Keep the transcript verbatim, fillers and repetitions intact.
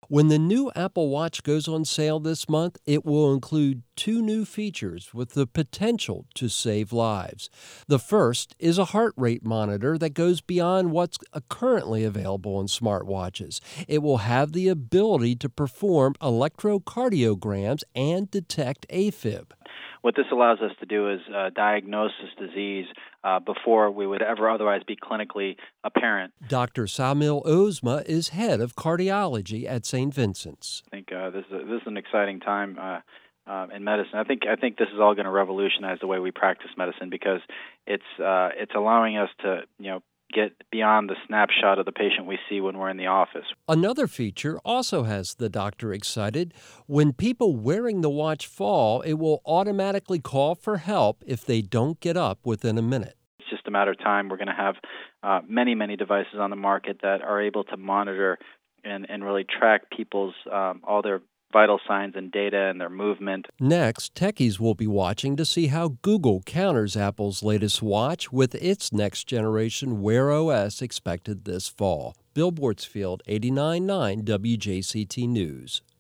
When the new Apple Watch goes on sale this month, it will include two new features with the potential to save lives. The first is a heart rate monitor that goes beyond what's currently available in smartwatches. It will have the ability to perform electrocardiograms and detect AFib. What this allows us to do is uh, diagnose this disease uh, before we would ever otherwise be clinically apparent. Doctor Samil Ozma is head of cardiology at Saint Vincent's. I think uh, this, is a, this is an exciting time uh, uh, in medicine. I think I think this is all going to revolutionize the way we practice medicine because it's uh, it's allowing us to you know. get beyond the snapshot of the patient we see when we're in the office. Another feature also has the doctor excited. When people wearing the watch fall, it will automatically call for help if they don't get up within a minute. It's just a matter of time. We're going to have uh, many, many devices on the market that are able to monitor and, and really track people's, um, all their vital signs and data and their movement. Next, techies will be watching to see how Google counters Apple's latest watch with its next generation Wear O S expected this fall. Bill Bortzfield, eighty-nine point nine W J C T News.